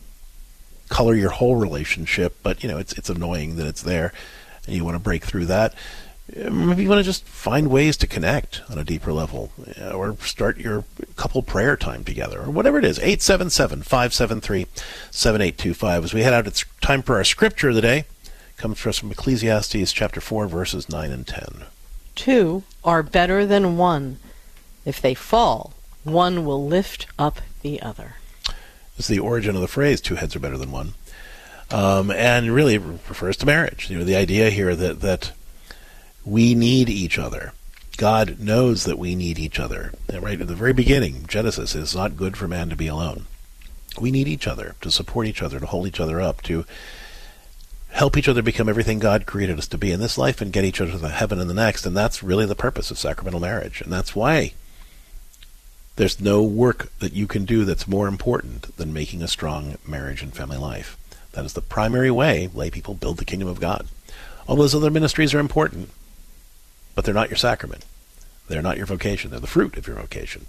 color your whole relationship, but, you know, it's it's annoying that it's there and you want to break through that. Maybe you want to just find ways to connect on a deeper level, or start your couple prayer time together, or whatever it is. eight seven seven, five seven three, seven eight two five. As we head out, it's time for our scripture of the day. It comes to us from Ecclesiastes chapter four, verses nine and ten. Two are better than one. If they fall, one will lift up the other. This is the origin of the phrase, two heads are better than one. Um, and really it refers to marriage. You know, the idea here that, that we need each other. God knows that we need each other. And right at the very beginning, Genesis, it's not good for man to be alone. We need each other to support each other, to hold each other up, to help each other become everything God created us to be in this life and get each other to the heaven in the next. And that's really the purpose of sacramental marriage. And that's why there's no work that you can do that's more important than making a strong marriage and family life. That is the primary way lay people build the kingdom of God. All those other ministries are important, but they're not your sacrament. They're not your vocation. They're the fruit of your vocation.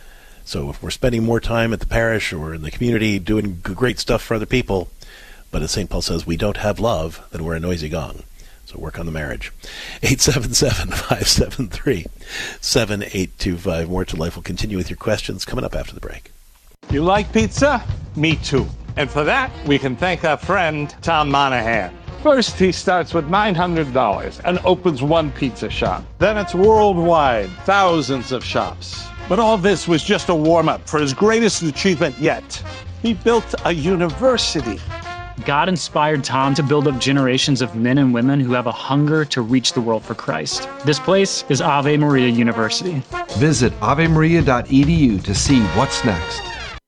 So if we're spending more time at the parish or in the community doing great stuff for other people, but as Saint Paul says, we don't have love, then we're a noisy gong. So work on the marriage. eight seven seven, five seven three, seven eight two five. More to Life will continue with your questions coming up after the break. You like pizza? Me too. And for that, we can thank our friend, Tom Monahan. First, he starts with nine hundred dollars and opens one pizza shop. Then it's worldwide, thousands of shops. But all this was just a warm-up for his greatest achievement yet. He built a university. God inspired Tom to build up generations of men and women who have a hunger to reach the world for Christ. This place is Ave Maria University. Visit ave maria dot e d u to see what's next.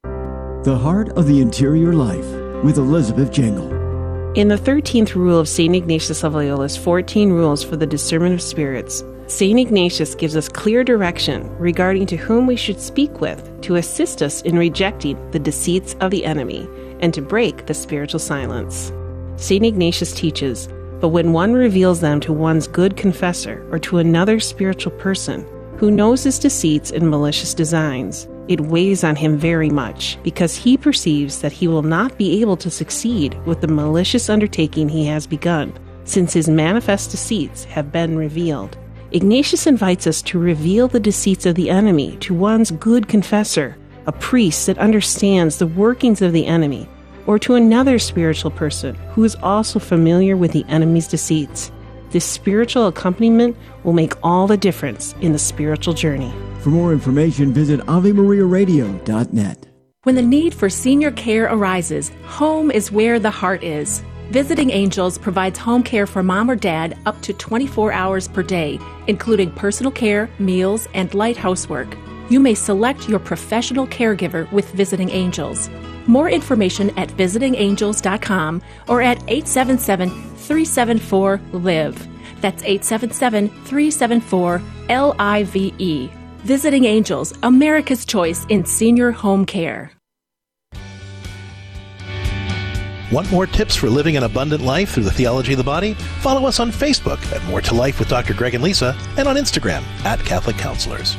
The Heart of the Interior Life with Elizabeth Jangle. In the thirteenth rule of Saint Ignatius of Loyola's fourteen Rules for the Discernment of Spirits, Saint Ignatius gives us clear direction regarding to whom we should speak with to assist us in rejecting the deceits of the enemy and to break the spiritual silence. Saint Ignatius teaches, but when one reveals them to one's good confessor or to another spiritual person who knows his deceits and malicious designs, it weighs on him very much, because he perceives that he will not be able to succeed with the malicious undertaking he has begun, since his manifest deceits have been revealed. Ignatius invites us to reveal the deceits of the enemy to one's good confessor, a priest that understands the workings of the enemy, or to another spiritual person who is also familiar with the enemy's deceits. This spiritual accompaniment will make all the difference in the spiritual journey. For more information, visit ave maria radio dot net. When the need for senior care arises, home is where the heart is. Visiting Angels provides home care for mom or dad up to twenty-four hours per day, including personal care, meals, and light housework. You may select your professional caregiver with Visiting Angels. More information at visiting angels dot com or at eight seven seven, three seven four, L I V E. That's eight seven seven, three seven four, L I V E. Visiting Angels, America's choice in senior home care. Want more tips for living an abundant life through the theology of the body? Follow us on Facebook at More to Life with Doctor Greg and Lisa, and on Instagram at Catholic Counselors.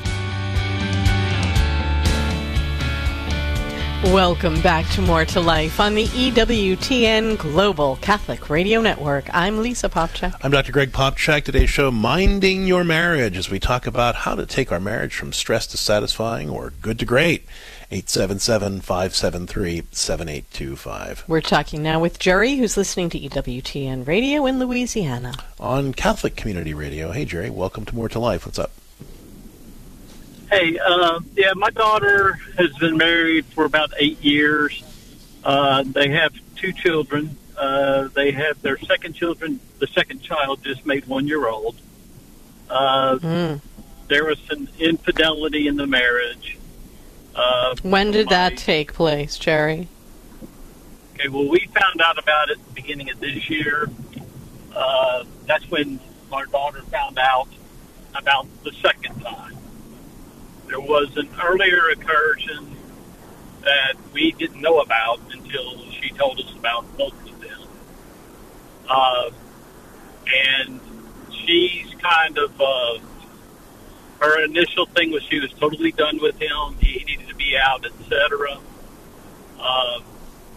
Welcome back to More to Life on the E W T N Global Catholic Radio Network. I'm Lisa Popchak. I'm Doctor Greg Popchak. Today's show, Minding Your Marriage, as we talk about how to take our marriage from stress to satisfying or good to great. eight seven seven, five seven three, seven eight two five. We're talking now with Jerry, who's listening to E W T N Radio in Louisiana. On Catholic Community Radio. Hey, Jerry, welcome to More to Life. What's up? Hey, uh, yeah, my daughter has been married for about eight years. Uh, they have two children. Uh, they have their second children. The second child just made one year old. Uh, mm. There was some infidelity in the marriage. Uh, when did my, that take place, Jerry? Okay, well, we found out about it at the beginning of this year. Uh, that's when my daughter found out about the second time. There was an earlier incursion that we didn't know about until she told us about both of them. Uh, and she's kind of, uh, her initial thing was she was totally done with him. He needed to be out, et cetera. Uh,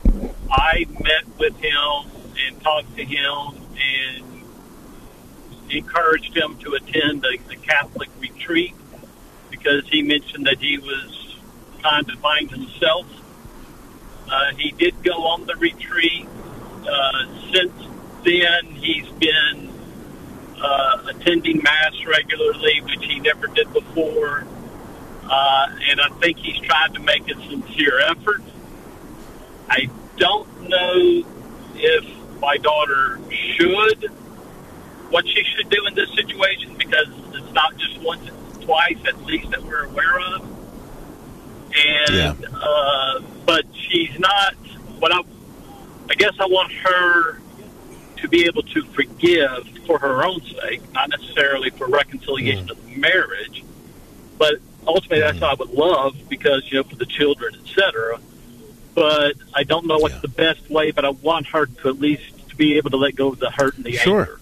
I met with him and talked to him, and encouraged him to attend a, a Catholic retreat because he mentioned that he was trying to find himself. Uh, he did go on the retreat. Uh, since then, he's been uh, attending Mass regularly, which he never did before. Uh, and I think he's tried to make a sincere effort. I don't know if my daughter should, what she should do in this situation, because it's not just once, it's twice at least that we're aware of. And, yeah. uh, but she's not, what I, I guess I want her to be able to forgive for her own sake, not necessarily for reconciliation mm. of the marriage, but ultimately that's what I would love because, you know, for the children, et cetera. But I don't know what's yeah. the best way, but I want her to at least to be able to let go of the hurt and the sure. anger.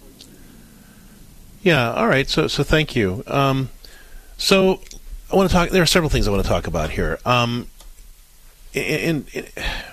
Yeah, all right. So so thank you. Um, so I want to talk, there are several things I want to talk about here. Um, in, in,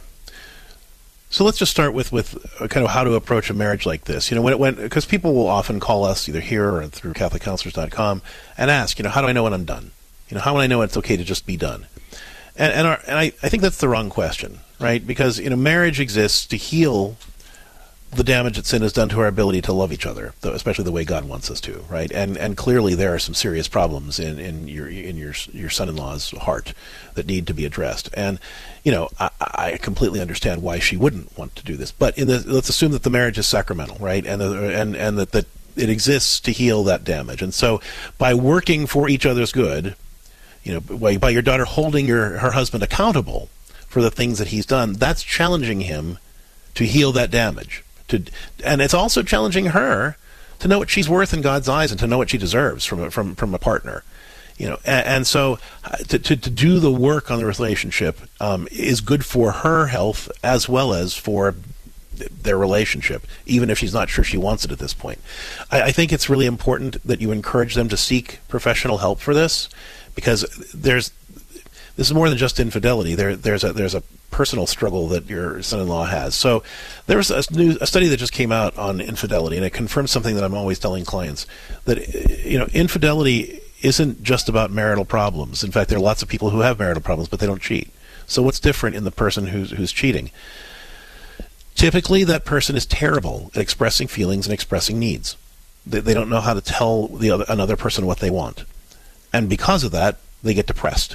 so let's just start with, with kind of how to approach a marriage like this. You know, when it went, because people will often call us either here or through Catholic Counselors dot com and ask, you know, how do I know when I'm done? You know, how will I know it's okay to just be done? And and, our, and I, I think that's the wrong question, right? Because, you know, marriage exists to heal the damage that sin has done to our ability to love each other, especially the way God wants us to, right? And and clearly there are some serious problems in, in your in your your son-in-law's heart that need to be addressed. And, you know, I, I completely understand why she wouldn't want to do this. But in the, let's assume that the marriage is sacramental, right? And the, and and that, that it exists to heal that damage. And so by working for each other's good, you know, by, by your daughter holding your her husband accountable for the things that he's done, that's challenging him to heal that damage. To, and it's also challenging her to know what she's worth in God's eyes and to know what she deserves from a, from from a partner, you know. And, and so, to, to to do the work on the relationship um, is good for her health as well as for their relationship, even if she's not sure she wants it at this point. I, I think it's really important that you encourage them to seek professional help for this, because there's this is more than just infidelity. There there's a there's a personal struggle that your son-in-law has. So there was a new a study that just came out on infidelity, and it confirms something that I'm always telling clients, that, you know, infidelity isn't just about marital problems. In fact, there are lots of people who have marital problems, but they don't cheat. So what's different in the person who's who's cheating? Typically, that person is terrible at expressing feelings and expressing needs. They, they don't know how to tell the other another person what they want, and because of that, they get depressed.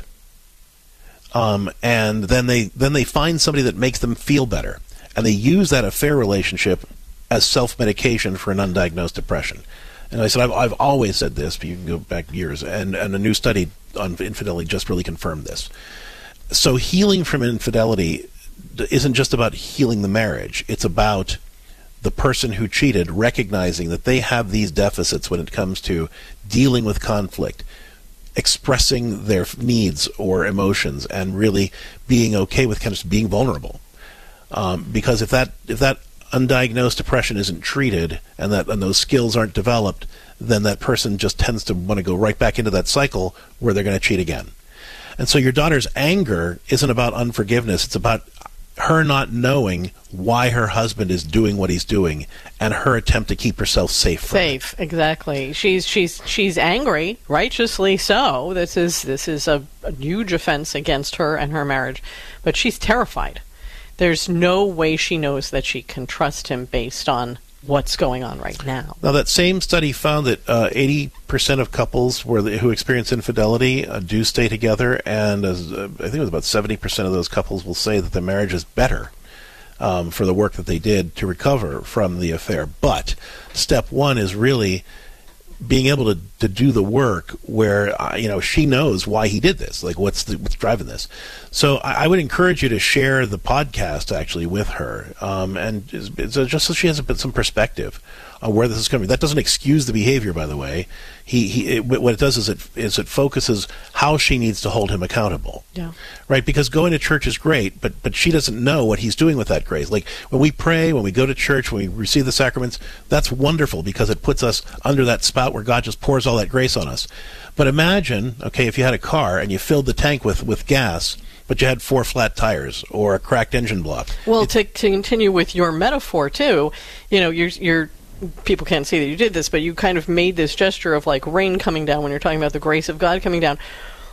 Um, and then they then they find somebody that makes them feel better, and they use that affair relationship as self-medication for an undiagnosed depression. And I said, I've, I've always said this, but you can go back years, and, and a new study on infidelity just really confirmed this. So healing from infidelity isn't just about healing the marriage. It's about the person who cheated recognizing that they have these deficits when it comes to dealing with conflict, expressing their needs or emotions, and really being okay with kind of being vulnerable. Um, because if that if that undiagnosed depression isn't treated and that and those skills aren't developed, then that person just tends to want to go right back into that cycle where they're going to cheat again. And so your daughter's anger isn't about unforgiveness. It's about her not knowing why her husband is doing what he's doing, and her attempt to keep herself safe from safe it. Exactly. She's she's she's angry, righteously so. This is this is a, a huge offense against her and her marriage, but she's terrified. There's no way she knows that she can trust him based on what's going on right now. Now, that same study found that uh, eighty percent of couples where the, who experience infidelity uh, do stay together, and as, uh, I think it was about seventy percent of those couples will say that their marriage is better um, for the work that they did to recover from the affair. But step one is really being able to, to do the work where, uh, you know, she knows why he did this, like what's the, what's driving this. So I, I would encourage you to share the podcast actually with her, um, and just, just so she has a bit some perspective on where this is coming. That doesn't excuse the behavior, by the way. He, he it, what it does is it is it focuses how she needs to hold him accountable. Yeah. Right? Because going to church is great, but but she doesn't know what he's doing with that grace. Like when we pray, when we go to church, when we receive the sacraments, that's wonderful because it puts us under that spout where God just pours all that grace on us. But imagine, okay, if you had a car and you filled the tank with, with gas, but you had four flat tires or a cracked engine block. Well, to, to continue with your metaphor too, you know, you're you're people can't see that you did this, but you kind of made this gesture of like rain coming down when you're talking about the grace of God coming down.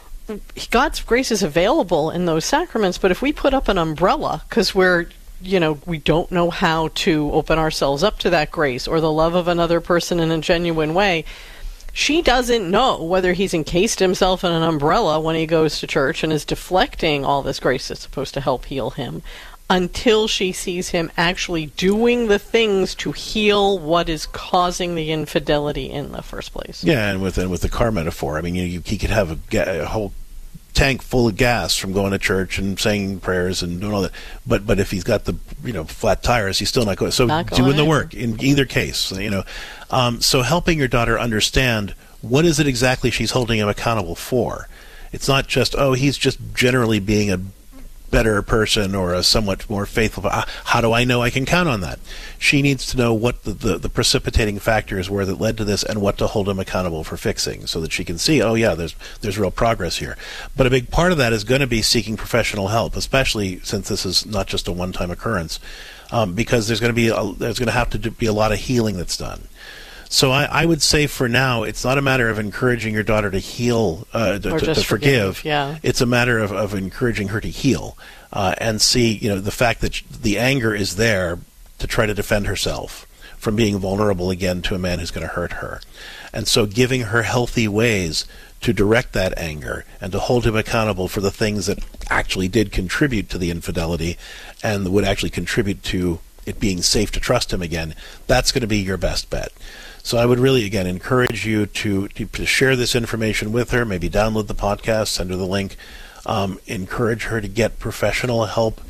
God's grace is available in those sacraments, but if we put up an umbrella because we're, you know, we don't know how to open ourselves up to that grace or the love of another person in a genuine way, she doesn't know whether he's encased himself in an umbrella when he goes to church and is deflecting all this grace that's supposed to help heal him, until she sees him actually doing the things to heal what is causing the infidelity in the first place. Yeah, and with and with the car metaphor, I mean, you, you, he could have a, ga- a whole tank full of gas from going to church and saying prayers and doing all that, but but if he's got the you know flat tires, he's still not going. So not going doing the in. work in either case, you know. Um, so helping your daughter understand what is it exactly she's holding him accountable for. It's not just, oh, he's just generally being a better person or a somewhat more faithful. How do I know I can count on that? She needs to know what the, the, the precipitating factors were that led to this and what to hold him accountable for fixing, so that she can see, oh yeah, there's there's real progress here. But a big part of that is going to be seeking professional help, especially since this is not just a one-time occurrence, um, because there's going to be a, there's going to have to do, be a lot of healing that's done. So I, I would say for now, it's not a matter of encouraging your daughter to heal, uh, to, or to, just to forgive. forgive. Yeah. It's a matter of, of encouraging her to heal uh, and see, you know, the fact that the anger is there to try to defend herself from being vulnerable again to a man who's going to hurt her. And so giving her healthy ways to direct that anger and to hold him accountable for the things that actually did contribute to the infidelity and would actually contribute to it being safe to trust him again, that's going to be your best bet. So I would really, again, encourage you to, to, to share this information with her, maybe download the podcast, send her the link, um, encourage her to get professional help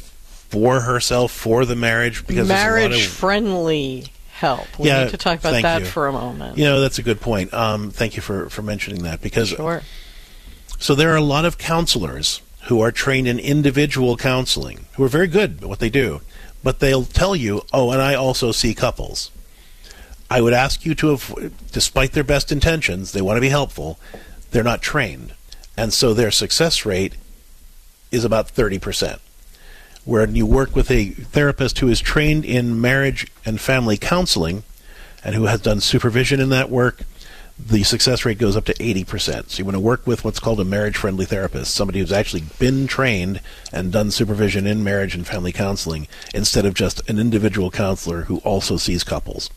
for herself, for the marriage. Because marriage-friendly help. We yeah, need to talk about that you. for a moment. You know, that's a good point. Um, thank you for, for mentioning that. Because sure. So there are a lot of counselors who are trained in individual counseling, who are very good at what they do, but they'll tell you, oh, and I also see couples. I would ask you to have, despite their best intentions, they want to be helpful, they're not trained. And so their success rate is about thirty percent. Where you work with a therapist who is trained in marriage and family counseling and who has done supervision in that work, the success rate goes up to eighty percent. So you want to work with what's called a marriage-friendly therapist, somebody who's actually been trained and done supervision in marriage and family counseling, instead of just an individual counselor who also sees couples.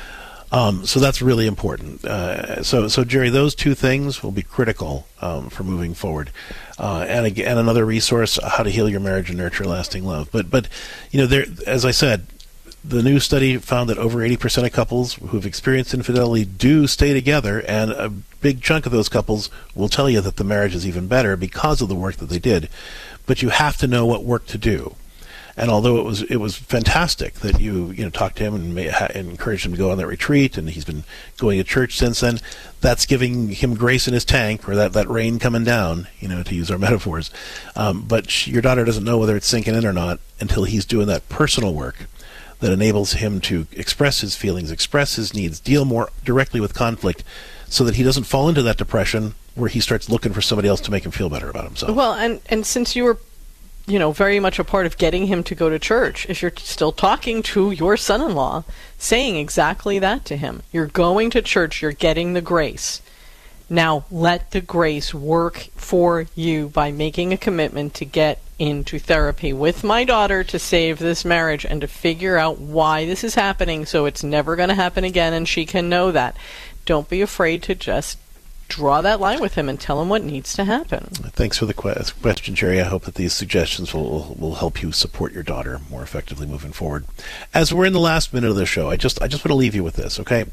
Um, so that's really important. Uh, so, so Jerry, those two things will be critical um, for moving forward. Uh, and again, another resource: how to heal your marriage and nurture lasting love. But, but you know, there, as I said, the new study found that over eighty percent of couples who've experienced infidelity do stay together, and a big chunk of those couples will tell you that the marriage is even better because of the work that they did. But you have to know what work to do. And although it was it was fantastic that you you know talked to him and, may, ha, and encouraged him to go on that retreat, and he's been going to church since then, that's giving him grace in his tank, or that, that rain coming down, you know, to use our metaphors. Um, but she, your daughter doesn't know whether it's sinking in or not until he's doing that personal work that enables him to express his feelings, express his needs, deal more directly with conflict, so that he doesn't fall into that depression where he starts looking for somebody else to make him feel better about himself. Well, and, and since you were you know, very much a part of getting him to go to church, if you're still talking to your son-in-law, saying exactly that to him. You're going to church, you're getting the grace. Now, let the grace work for you by making a commitment to get into therapy with my daughter to save this marriage and to figure out why this is happening so it's never going to happen again and she can know that. Don't be afraid to just draw that line with him and tell him what needs to happen. Thanks for the que- question, Jerry. I hope that these suggestions will will help you support your daughter more effectively moving forward. As we're in the last minute of the show, I just I just want to leave you with this, okay?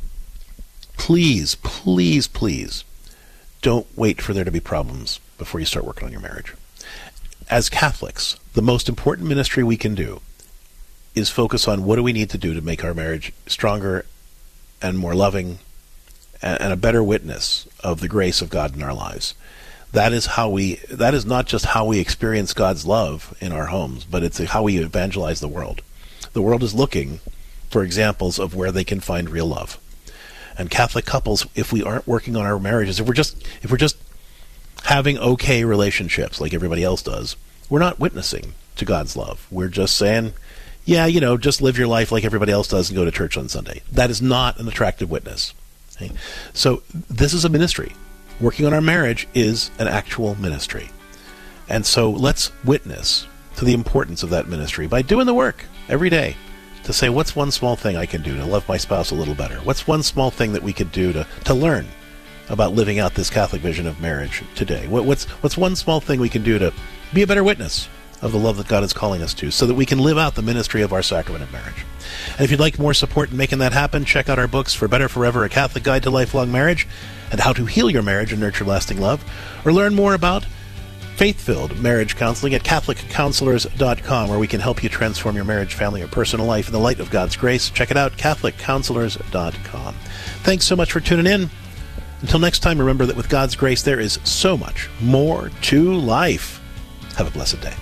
Please, please, please, don't wait for there to be problems before you start working on your marriage. As Catholics, the most important ministry we can do is focus on what do we need to do to make our marriage stronger and more loving and a better witness of the grace of God in our lives. That is how we, that is not just how we experience God's love in our homes, but it's how we evangelize the world. The world is looking for examples of where they can find real love. And Catholic couples, if we aren't working on our marriages, if we're just, if we're just having okay relationships like everybody else does, we're not witnessing to God's love. We're just saying, yeah, you know, just live your life like everybody else does and go to church on Sunday. That is not an attractive witness. Okay? So this is a ministry. Working on our marriage is an actual ministry. And so let's witness to the importance of that ministry by doing the work every day to say, what's one small thing I can do to love my spouse a little better? What's one small thing that we could do to, to learn about living out this Catholic vision of marriage today? What, what's, what's one small thing we can do to be a better witness of the love that God is calling us to so that we can live out the ministry of our sacrament of marriage? And if you'd like more support in making that happen, check out our books, For Better Forever, A Catholic Guide to Lifelong Marriage, and How to Heal Your Marriage and Nurture Lasting Love, or learn more about faith-filled marriage counseling at Catholic Counselors dot com, where we can help you transform your marriage, family, or personal life in the light of God's grace. Check it out, Catholic Counselors dot com. Thanks so much for tuning in. Until next time, remember that with God's grace, there is so much more to life. Have a blessed day.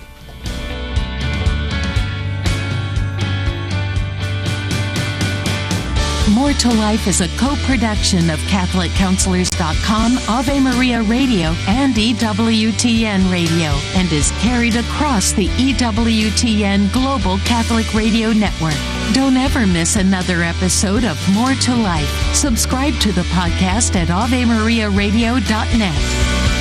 More to Life is a co-production of Catholic Counselors dot com, Ave Maria Radio, and E W T N Radio, and is carried across the E W T N Global Catholic Radio Network. Don't ever miss another episode of More to Life. Subscribe to the podcast at Ave Maria Radio dot net.